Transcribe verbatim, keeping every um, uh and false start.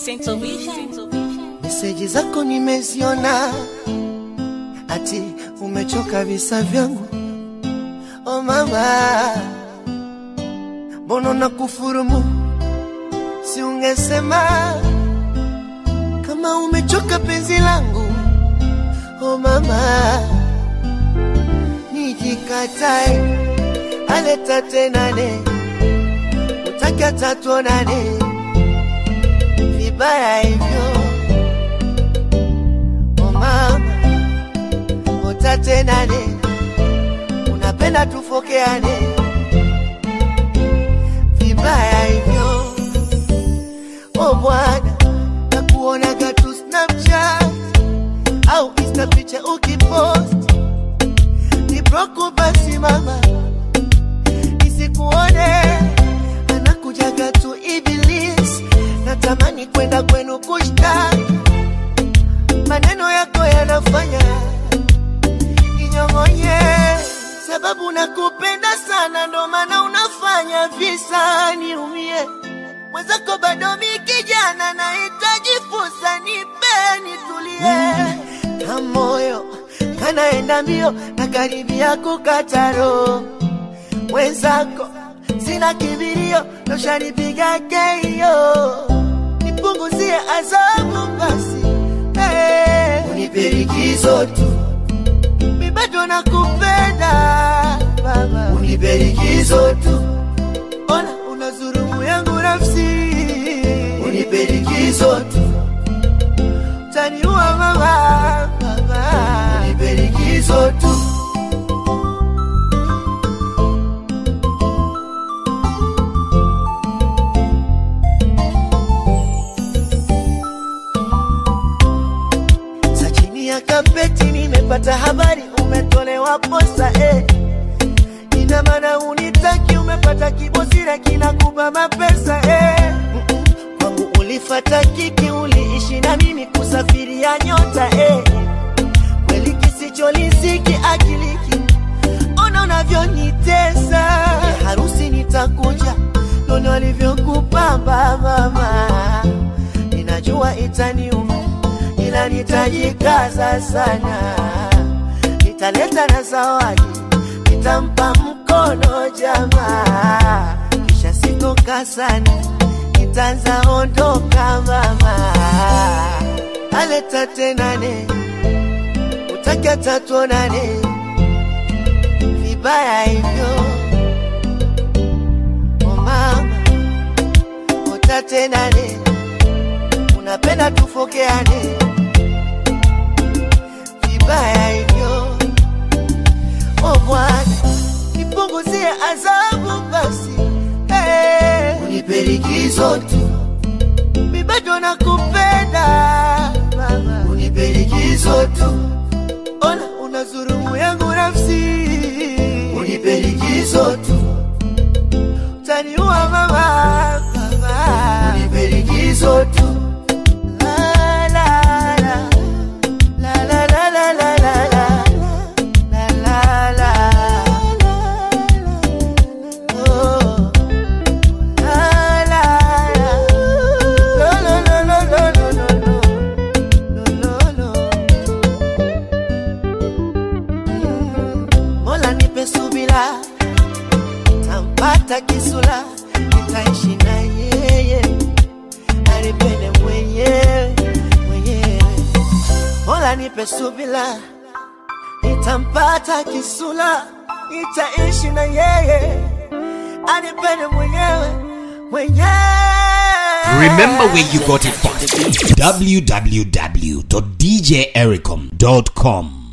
Meseji zako nimeziona, ati umechoka visa vyangu. Oh mama, mbona nakufurumu? Si ungesema kama umechoka penzi langu. Oh mama, nijikatae aleta tenane, utaka tatuonane vibaya hivyo. Oh mama, utatenane, unapenda tufokeane vibaya hivyo. Oh bwana, nakuona gatu Snapchat au Insta picha ukipost, ni broku basi mama, nisikuone. Anakuja gatu Iblis, natamani kwenda kwenu kushtaki, maneno yako yanafanya ninyong'onye. Sababu nakupenda sana, ndo maana unafanya visa niumie. Mwenzako bado mi kijana, nahitaji fursa, nipe nitulie. Na moyo kanaenda mbio, nakaribia kukata roho. Mwenzako sina kibirio, noshanipiga keio. Nipunguzie adhabu basi, hey. Unipe likizo tu, mi bado nakupenda baba. Unipe likizo tu, ona unazurumu yangu nafsi. Unipe likizo tu, utaniua mama baba. Unipe likizo tu. Kapeti nimepata habari umetolewa posa, eh. Ina maana unitaki, umepata kibosira kinakupa mapesa, eh. Kwangu ulifata kiki, uliishi na mimi kusafiri ya nyota, eh. Kweli kisicholiziki akiliki, ona unavyonitesa. E, harusi nitakuja, nono alivyokupamba mama. Ninajua itaniuma, ila nitajikaza sana. Nitaleta na zawadi, nitampa mkono jamaa. Kisha sitoka sana, nitaanza ondoka mama. Aleta tenane, utaka tatuonane vibaya hivyo. Oh mama, utatenane, unapenda tufokeane vibaya hivyo. Oh bwana, nipunguzie adhabu basi, hey. Unipe likizo tu, mi bado nakupenda mama. Unipe likizo tu, ona unazurumu yangu nafsi. Unipe likizo tu, utaniua mama baba. Unipe likizo tu. Tampata kisula, nitaishi na yeye, anipende mwenyewe mwenyewe. Mola nipe subira, nitampata kisula, nitaishi na yeye, anipende mwenyewe mwenyewe. Remember where you got it from. w w w dot d j ericom dot com